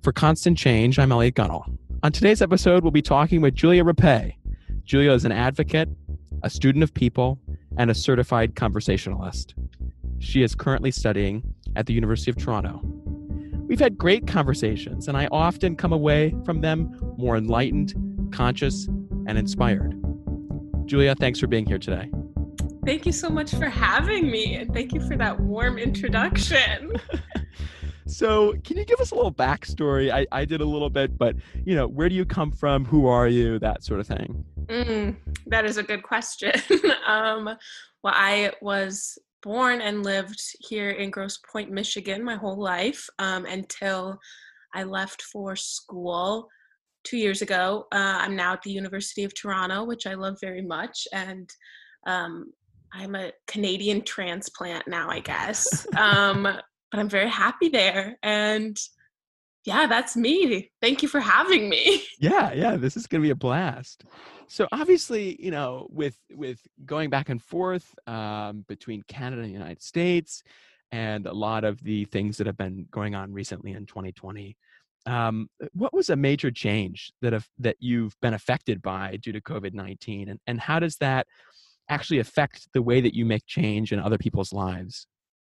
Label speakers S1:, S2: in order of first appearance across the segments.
S1: For Constant Change, I'm Elliot Gunnell. On today's episode, we'll be talking with Julia Rapé. Julia is an advocate, a student of people, and a certified conversationalist. She is currently studying at the University of Toronto. We've had great conversations, and I often come away from them more enlightened, conscious, and inspired. Julia, thanks for being here today.
S2: Thank you so much for having me, and thank you for that warm introduction.
S1: So can you give us a little backstory? I did a little bit, but, where do you come from? Who are you? That sort of thing.
S2: That is a good question. Well, I was born and lived here in Grosse Pointe, Michigan my whole life until I left for school 2 years ago. I'm now at the University of Toronto, which I love very much. And I'm a Canadian transplant now, I guess. But I'm very happy there. And yeah, that's me. Thank you for having me.
S1: Yeah, this is going to be a blast. So obviously, with going back and forth between Canada and the United States and a lot of the things that have been going on recently in 2020, what was a major change that you've been affected by due to COVID-19? And how does that actually affect the way that you make change in other people's lives?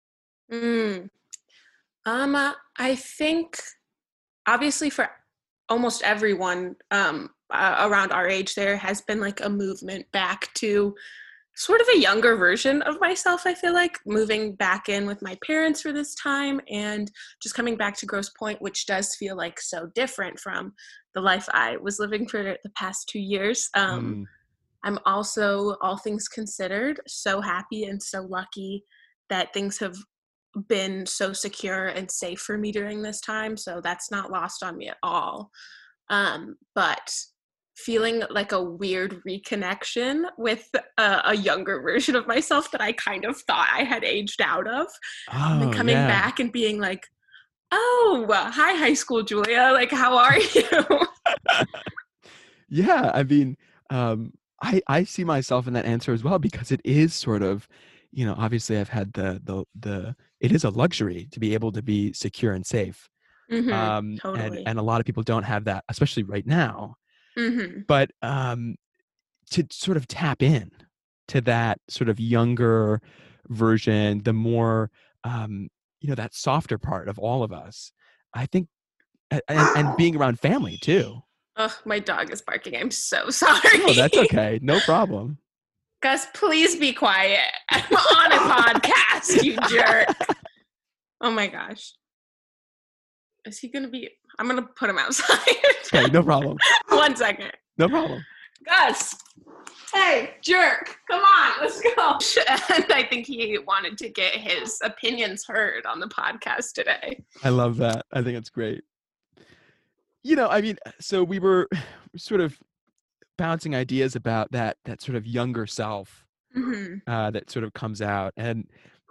S2: I think obviously for almost everyone around our age, there has been like a movement back to sort of a younger version of myself. I feel like moving back in with my parents for this time and just coming back to Grosse Pointe, which does feel like so different from the life I was living for the past 2 years. I'm also, all things considered, so happy and so lucky that things have been so secure and safe for me during this time. So that's not lost on me at all. But feeling like a weird reconnection with a younger version of myself that I kind of thought I had aged out of. And then coming back and being like, oh, hi, high school Julia. Like, how are you?
S1: Yeah, I mean, I see myself in that answer as well, because it is sort of, obviously I've had it is a luxury to be able to be secure and safe.
S2: Totally.
S1: And a lot of people don't have that, especially right now. But to sort of tap in to that sort of younger version, the more, that softer part of all of us, I think, and being around family too.
S2: Oh, my dog is barking. I'm so sorry.
S1: Oh, that's okay. No problem.
S2: Gus, please be quiet. I'm on a podcast, you jerk. Oh my gosh. Is he going to be... I'm going to put him outside.
S1: Okay, no problem.
S2: 1 second.
S1: No problem.
S2: Gus. Hey, jerk. Come on, let's go. And I think he wanted to get his opinions heard on the podcast today.
S1: I love that. I think it's great. So we were sort of bouncing ideas about that sort of younger self that sort of comes out, and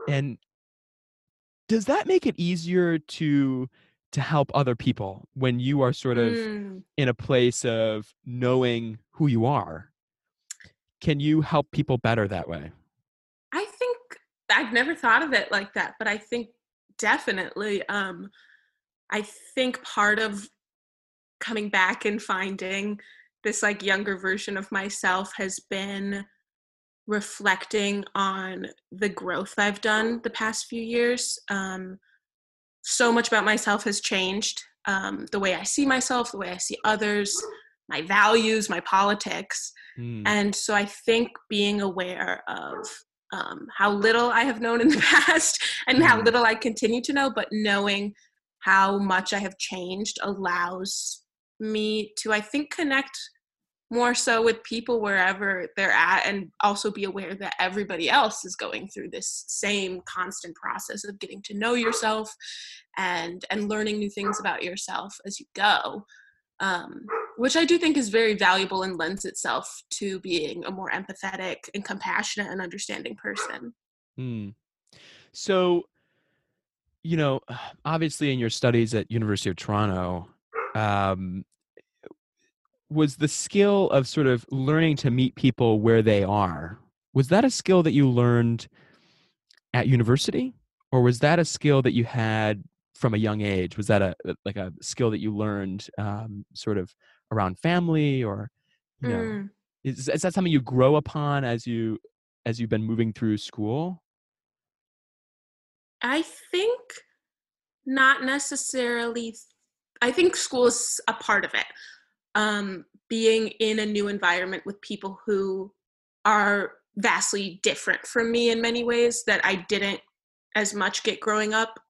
S1: does that make it easier to help other people when you are sort of in a place of knowing who you are? Can you help people better that way?
S2: I think I've never thought of it like that, but I think definitely. I think part of coming back and finding this like younger version of myself has been reflecting on the growth I've done the past few years. So much about myself has changed. The way I see myself, the way I see others, my values, my politics. And so I think being aware of how little I have known in the past and how little I continue to know, but knowing how much I have changed allows me to, I think, connect more so with people wherever they're at, and also be aware that everybody else is going through this same constant process of getting to know yourself and learning new things about yourself as you go, which I do think is very valuable and lends itself to being a more empathetic and compassionate and understanding person.
S1: So, obviously in your studies at University of Toronto, was the skill of sort of learning to meet people where they are, was that a skill that you learned at university, or was that a skill that you had from a young age? Was that like a skill that you learned sort of around family, or you know,
S2: Mm.
S1: is that something you grow upon as you've been moving through school?
S2: I think not necessarily. I think school is a part of it. Being in a new environment with people who are vastly different from me in many ways that I didn't as much get growing up.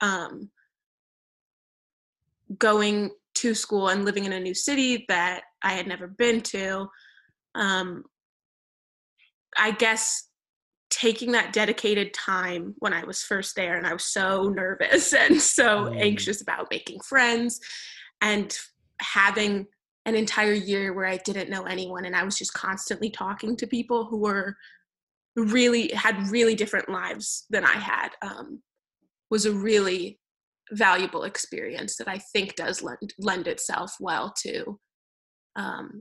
S2: Going to school and living in a new city that I had never been to. Um, I guess taking that dedicated time when I was first there, and I was so nervous and so
S1: Mm,
S2: anxious about making friends and having an entire year where I didn't know anyone and I was just constantly talking to people who were really had really different lives than I had, was a really valuable experience that I think does lend itself well to um,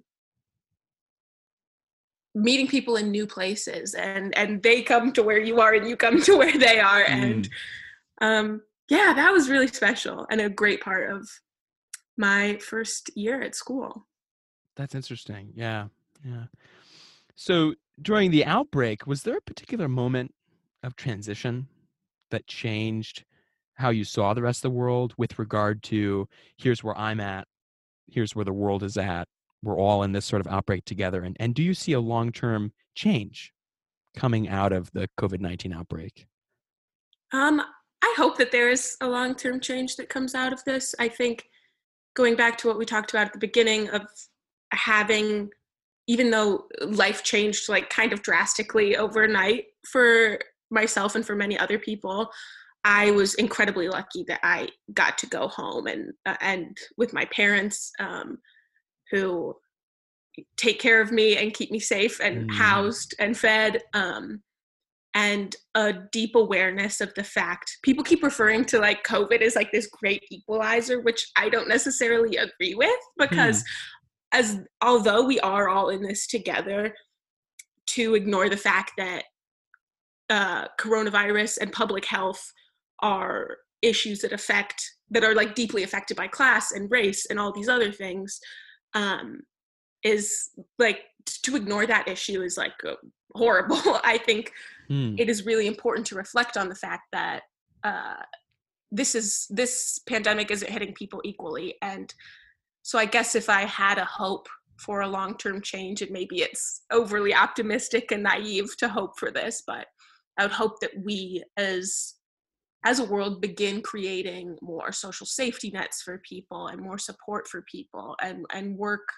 S2: meeting people in new places, and they come to where you are and you come to where they are, and
S1: mm,
S2: yeah, that was really special and a great part of my first year at school.
S1: that's interesting. Yeah, yeah. So during the outbreak, was there a particular moment of transition that changed how you saw the rest of the world with regard to here's where I'm at, here's where the world is at. We're all in this sort of outbreak together. And do you see a long-term change coming out of the COVID-19 outbreak?
S2: I hope that there is a long-term change that comes out of this. I think going back to what we talked about at the beginning of having, even though life changed like kind of drastically overnight for myself and for many other people, I was incredibly lucky that I got to go home and with my parents, who take care of me and keep me safe and
S1: Mm,
S2: housed and fed. And a deep awareness of the fact people keep referring to like COVID as like this great equalizer, which I don't necessarily agree with,
S1: hmm,
S2: because as although we are all in this together, to ignore the fact that coronavirus and public health are issues that are like deeply affected by class and race and all these other things, um, is like, to ignore that issue is like horrible. I think
S1: hmm.
S2: it is really important to reflect on the fact that uh, this pandemic isn't hitting people equally. And so I guess if I had a hope for a long-term change, and maybe it's overly optimistic and naive to hope for this, but I would hope that we as a world begin creating more social safety nets for people and more support for people, and work.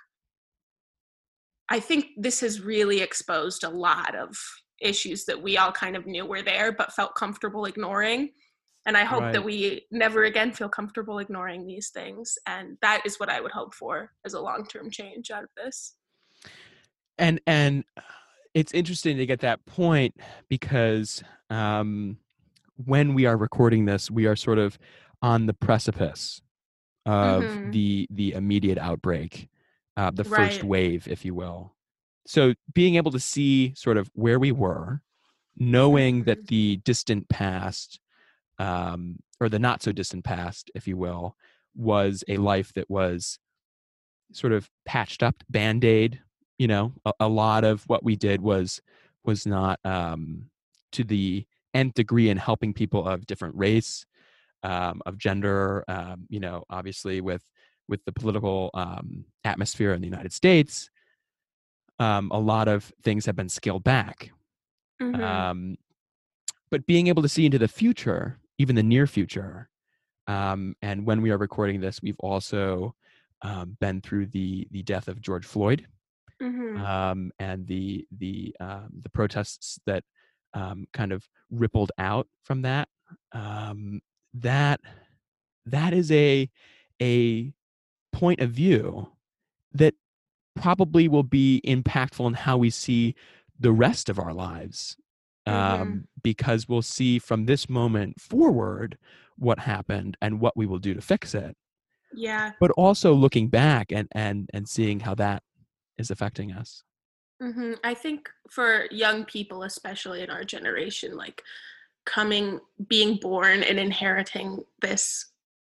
S2: I think this has really exposed a lot of issues that we all kind of knew were there but felt comfortable ignoring. And I hope that
S1: Right.
S2: we never again feel comfortable ignoring these things. And that is what I would hope for as a long term change out of this.
S1: And it's interesting to get that point because um, when we are recording this, we are sort of on the precipice of
S2: Mm-hmm.
S1: the immediate outbreak, the first
S2: Right.
S1: wave, if you will. So being able to see sort of where we were, knowing that
S2: Mm-hmm.
S1: the distant past, or the not so distant past, if you will, was a life that was sort of patched up, band-aid. You know, a lot of what we did was not to the nth degree in helping people of different race, of gender. You know, obviously with the political atmosphere in the United States, a lot of things have been scaled back.
S2: Mm-hmm.
S1: Um, but being able to see into the future, even the near future, and when we are recording this, we've also been through the death of George Floyd,
S2: Mm-hmm.
S1: and the protests that kind of rippled out from that. Um, that that is a point of view that probably will be impactful in how we see the rest of our lives,
S2: Mm-hmm.
S1: because we'll see from this moment forward what happened and what we will do to fix it,
S2: Yeah.
S1: but also looking back and seeing how that is affecting us.
S2: I think for young people, especially in our generation, like coming, being born and inheriting this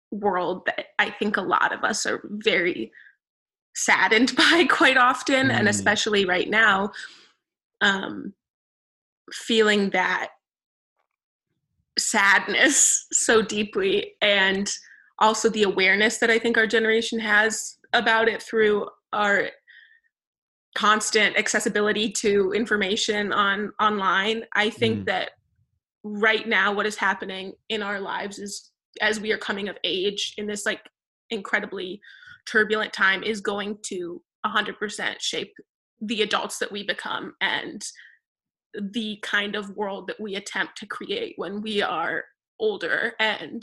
S2: world that I think a lot of us are very saddened by quite often, and especially right now, feeling that sadness so deeply, and also the awareness that I think our generation has about it through our constant accessibility to information online. I think that right now what is happening in our lives is, as we are coming of age in this like incredibly turbulent time, is going to 100% shape the adults that we become and the kind of world that we attempt to create when we are older and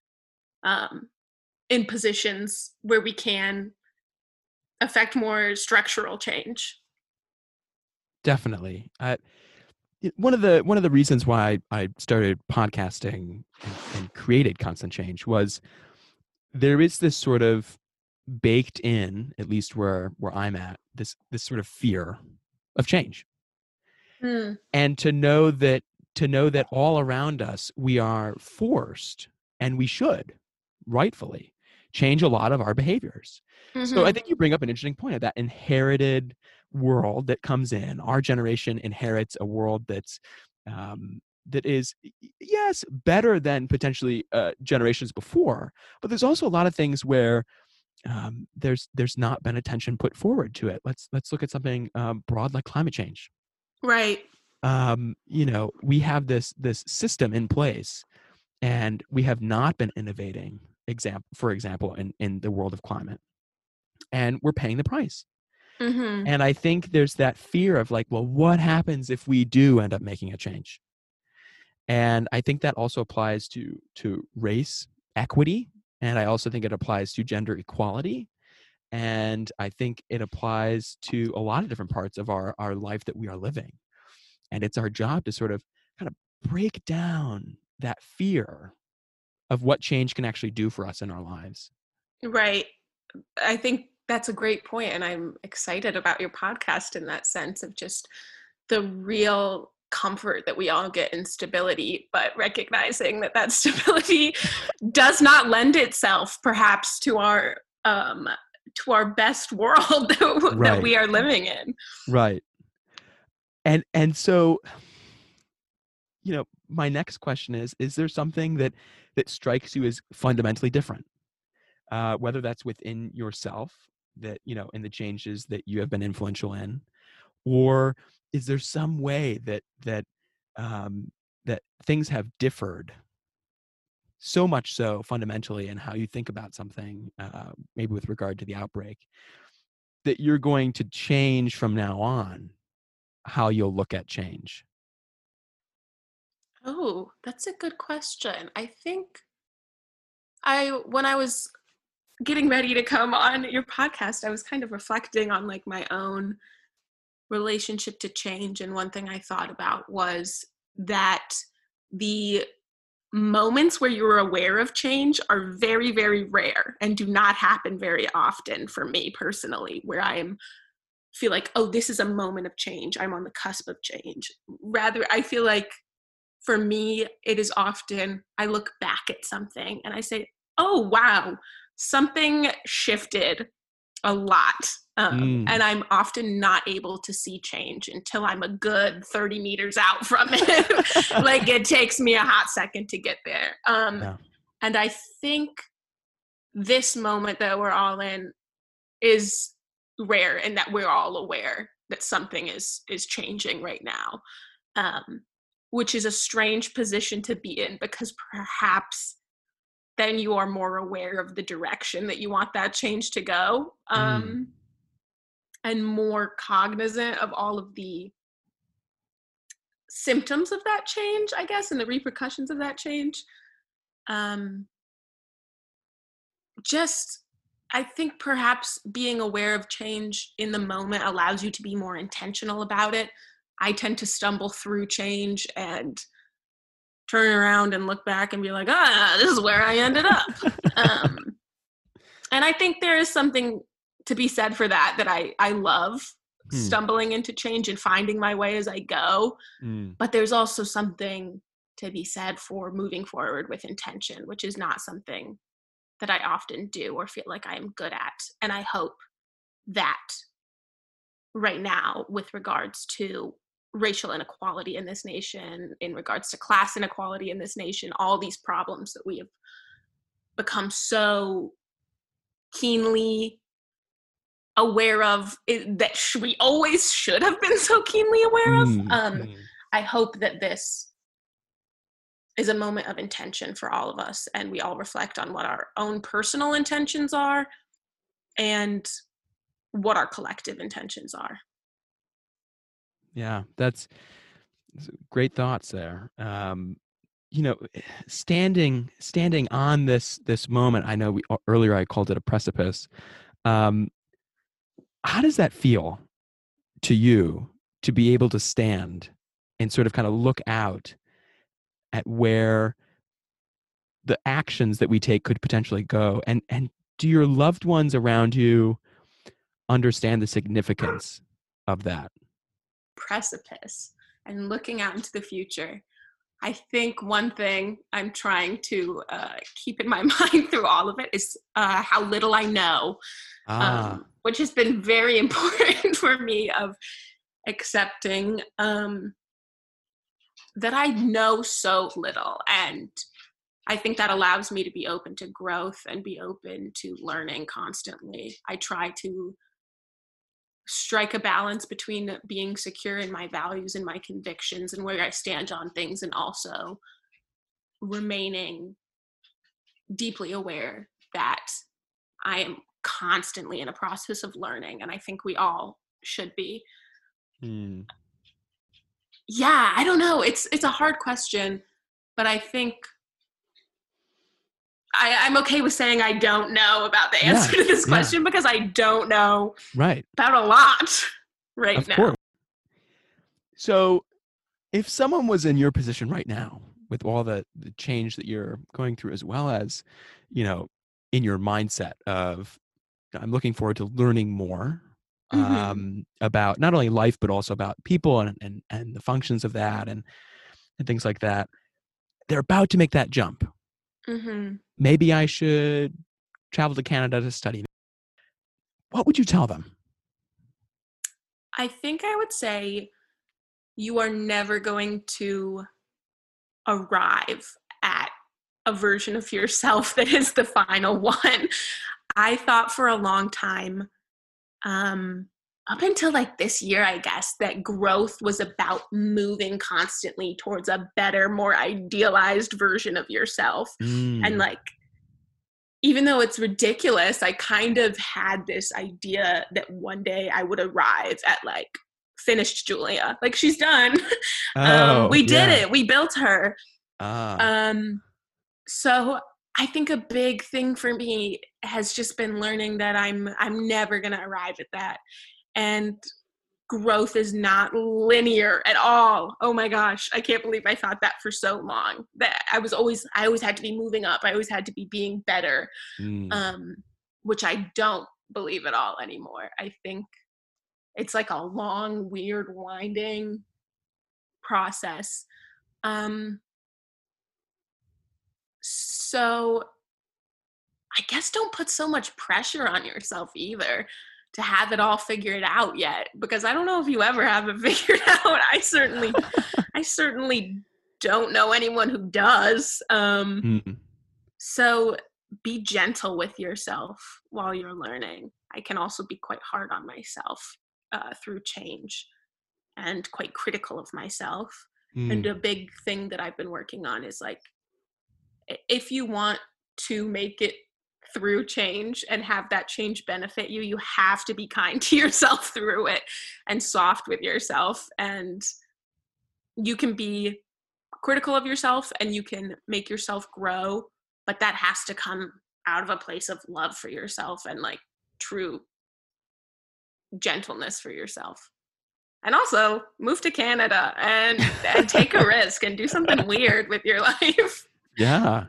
S2: in positions where we can affect more structural change.
S1: Definitely. One of the reasons why I started podcasting and created Constant Change was there is this sort of baked in, at least where I'm at, this sort of fear of change. And to know that all around us we are forced, and we should rightfully change a lot of our behaviors. So I think you bring up an interesting point of that inherited world that comes in. Our generation inherits a world that's that is, yes, better than potentially generations before, but there's also a lot of things where there's not been attention put forward to it. Let's look at something broad like climate change.
S2: Right.
S1: We have this system in place, and we have not been innovating. For example, in the world of climate, and we're paying the price. And I think there's that fear of like, well, what happens if we do end up making a change? And I think that also applies to race equity, and I also think it applies to gender equality, and I think it applies to a lot of different parts of our life that we are living. And it's our job to sort of kind of break down that fear of what change can actually do for us in our lives.
S2: Right. I think that's a great point, and I'm excited about your podcast in that sense of just the real comfort that we all get in stability, but recognizing that stability does not lend itself perhaps to our best world that we are living in.
S1: Right. And so, my next question is there something that strikes you as fundamentally different? Whether that's within yourself, that, in the changes that you have been influential in, or is there some way that that things have differed so much so fundamentally in how you think about something, maybe with regard to the outbreak, that you're going to change from now on how you'll look at change?
S2: Oh, that's a good question. I think when I was getting ready to come on your podcast, I was kind of reflecting on like my own relationship to change. And one thing I thought about was that the moments where you're aware of change are very, very rare and do not happen very often for me personally, where feel like, oh, this is a moment of change. I'm on the cusp of change. Rather, I feel like for me, it is often I look back at something and I say, oh, wow, something shifted a lot. And I'm often not able to see change until I'm a good 30 meters out from it. Like it takes me a hot second to get there. And I think this moment that we're all in is rare, and that we're all aware that something is changing right now, which is a strange position to be in, because perhaps then you are more aware of the direction that you want that change to go, and more cognizant of all of the symptoms of that change, I guess, and the repercussions of that change. I think perhaps being aware of change in the moment allows you to be more intentional about it. I tend to stumble through change and turn around and look back and be like, this is where I ended up. And I think there is something to be said for that I love stumbling into change and finding my way as I go. But there's also something to be said for moving forward with intention, which is not something that I often do or feel like I am good at. And I hope that right now, with regards to racial inequality in this nation, in regards to class inequality in this nation, all these problems that we have become so keenly aware of, that we always should have been so keenly aware of. I hope that this is a moment of intention for all of us, and we all reflect on what our own personal intentions are and what our collective intentions are.
S1: Yeah, that's great thoughts there. You know, standing on this moment, I know earlier I called it a precipice. How does that feel to you, to be able to stand and sort of kind of look out at where the actions that we take could potentially go? And do your loved ones around you understand the significance of that?
S2: Precipice and looking out into the future. I think one thing I'm trying to keep in my mind through all of it is how little I know, which has been very important for me, of accepting that I know so little. And I think that allows me to be open to growth and be open to learning constantly. I try to strike a balance between being secure in my values and my convictions and where I stand on things, and also remaining deeply aware that I am constantly in a process of learning, and I think we all should be. Yeah, I don't know. It's a hard question, but I think I'm okay with saying I don't know about the answer to this question, because I don't know about a lot right now.
S1: Course. So if someone was in your position right now, with all the change that you're going through, as well as, you know, in your mindset of, I'm looking forward to learning more about not only life, but also about people and the functions of that and things like that, they're about to make that jump. Maybe I should travel to Canada to study. What would you tell them?
S2: I think I would say you are never going to arrive at a version of yourself that is the final one. I thought for a long time, up until like this year, I guess, that growth was about moving constantly towards a better, more idealized version of yourself. And like, even though it's ridiculous, I kind of had this idea that one day I would arrive at like finished Julia. Like, she's done. We did it. We built her. So I think a big thing for me has just been learning that I'm never going to arrive at that. And growth is not linear at all. Oh my gosh, I can't believe I thought that for so long. That I always had to be moving up. I always had to be being better, which I don't believe at all anymore. I think it's like a long, weird, winding process. So I guess don't put so much pressure on yourself either to have it all figured out yet, because I don't know if you ever have it figured out. I certainly don't know anyone who does. So be gentle with yourself while you're learning. I can also be quite hard on myself through change, and quite critical of myself. And a big thing that I've been working on is like, if you want to make it through change and have that change benefit you, you have to be kind to yourself through it and soft with yourself. And you can be critical of yourself and you can make yourself grow, but that has to come out of a place of love for yourself and like true gentleness for yourself. And also move to Canada and take a risk and do something weird with your life. Yeah.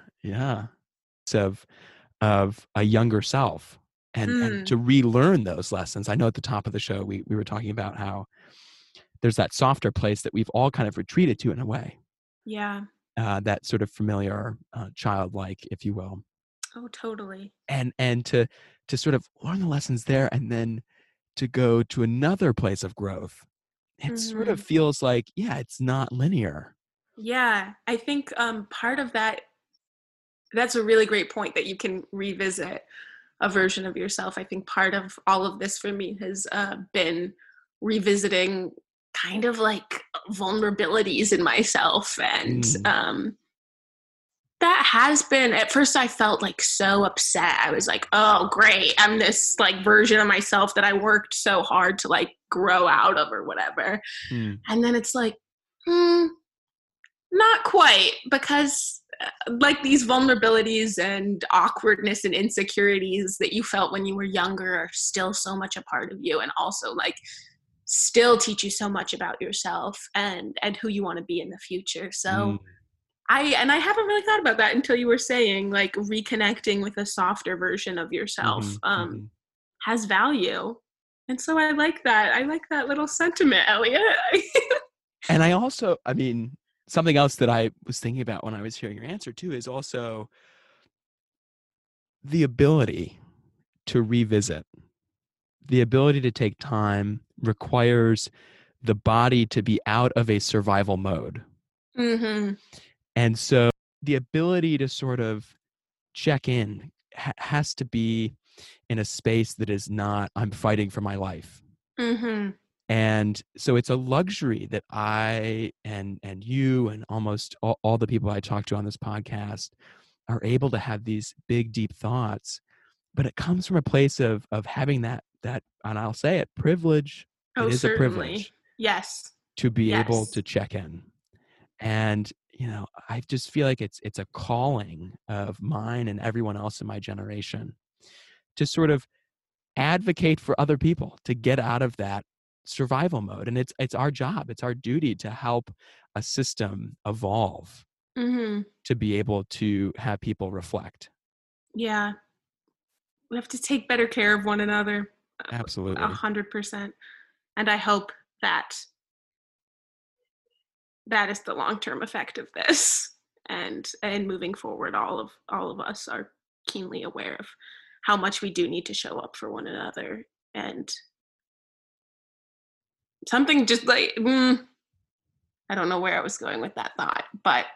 S1: Of a younger self and to relearn those lessons. I know at the top of the show, we were talking about how there's that softer place that we've all kind of retreated to in a way.
S2: Yeah.
S1: That sort of familiar, childlike, if you will.
S2: Oh, totally.
S1: and to sort of learn the lessons there and then to go to another place of growth. It sort of
S2: Hmm.
S1: feels like, yeah, it's not linear.
S2: Yeah, I think part of that, that's a really great point that you can revisit a version of yourself. I think part of all of this for me has been revisiting kind of like vulnerabilities in myself. And
S1: Mm,
S2: that has been, at first I felt like so upset. I was like, oh, great. I'm this like version of myself that I worked so hard to like grow out of or whatever.
S1: mm,
S2: And then it's like, hmm, not quite, because like these vulnerabilities and awkwardness and insecurities that you felt when you were younger are still so much a part of you, and also like still teach you so much about yourself and who you want to be in the future.
S1: mm,
S2: So I haven't really thought about that until you were saying like reconnecting with a softer version of yourself
S1: mhm, mhm.
S2: has value. And so I like that. I like that little sentiment, Elliot.
S1: And I also, I mean, something else that I was thinking about when I was hearing your answer too is also the ability to revisit. The ability to take time requires the body to be out of a survival mode.
S2: Hmm.
S1: And so the ability to sort of check in has to be in a space that is not, I'm fighting for my life.
S2: Hmm.
S1: And so it's a luxury that I and you and almost all the people I talk to on this podcast are able to have these big, deep thoughts. But it comes from a place of having that, and I'll say it, privilege. It
S2: Oh,
S1: is a
S2: certainly.
S1: privilege
S2: Yes.
S1: to be able
S2: Yes.
S1: to check in. And I just feel like it's a calling of mine and everyone else in my generation to sort of advocate for other people to get out of that survival mode. And it's our job, it's our duty to help a system evolve
S2: Hmm.
S1: to be able to have people reflect.
S2: Yeah. We have to take better care of one another. a
S1: Absolutely.
S2: 100%. And I hope that that is the long-term effect of this. And moving forward, all of us are keenly aware of how much we do need to show up for one another. And something just like I don't know where I was going with that thought, but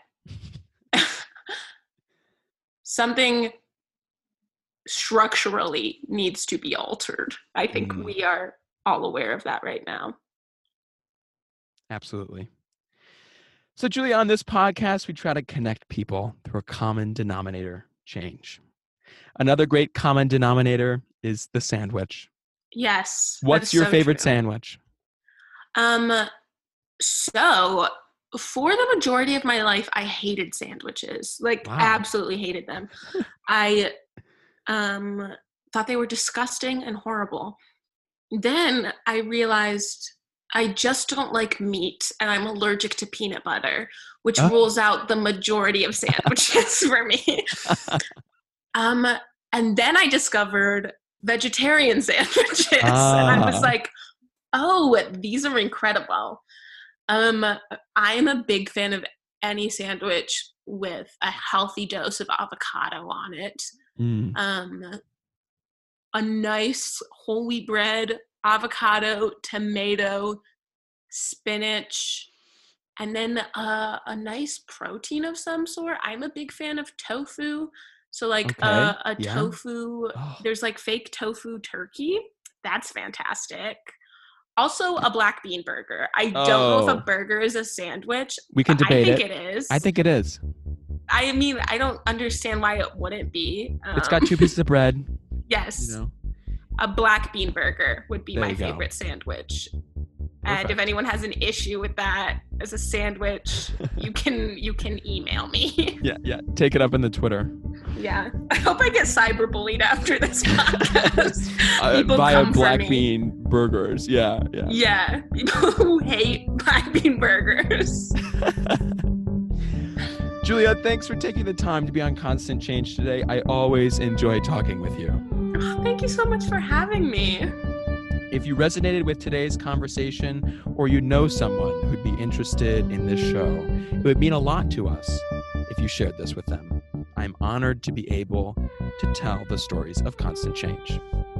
S2: something structurally needs to be altered. I think
S1: Mm,
S2: we are all aware of that right now.
S1: absolutely. So, Julia, on this podcast, we try to connect people through a common denominator change. Another great common denominator is the sandwich.
S2: Yes, that is
S1: What's your
S2: so
S1: favorite
S2: true.
S1: sandwich?
S2: Um, so for the majority of my life, I hated sandwiches. Like
S1: Wow.
S2: absolutely hated them. I um thought they were disgusting and horrible. Then I realized I just don't like meat and I'm allergic to peanut butter, which
S1: Oh.
S2: rules out the majority of sandwiches for me. Um, and then I discovered vegetarian sandwiches, and I was
S1: Ah.
S2: like, "Oh, these are incredible." Um, I'm a big fan of any sandwich with a healthy dose of avocado on it.
S1: Mm.
S2: Um, a nice whole wheat bread, avocado, tomato, spinach, and then a nice protein of some sort. I'm a big fan of tofu. So like
S1: Okay.
S2: a
S1: Yeah.
S2: tofu,
S1: Oh,
S2: there's like fake tofu turkey. That's fantastic. Also a black bean burger. I don't know if a
S1: oh,
S2: burger is a sandwich,
S1: we can
S2: but I
S1: debate
S2: think
S1: it.
S2: it
S1: I
S2: is.
S1: think it is.
S2: I mean, I don't understand why it wouldn't be.
S1: It's got two pieces of bread. You
S2: Yes,
S1: know.
S2: a black bean burger would be
S1: There
S2: my
S1: you go.
S2: favorite sandwich. And if
S1: Perfect.
S2: anyone has an issue with that as a sandwich, you can email me.
S1: Yeah, yeah. Take it up in the Twitter.
S2: Yeah. I hope I get cyberbullied after this podcast. People
S1: Via
S2: come for
S1: black
S2: me.
S1: bean burgers. Yeah, yeah.
S2: Yeah. People who hate black bean burgers.
S1: Julia, thanks for taking the time to be on Constant Change today. I always enjoy talking with you.
S2: Oh, thank you so much for having me.
S1: If you resonated with today's conversation or you know someone who'd be interested in this show, it would mean a lot to us if you shared this with them. I'm honored to be able to tell the stories of constant change.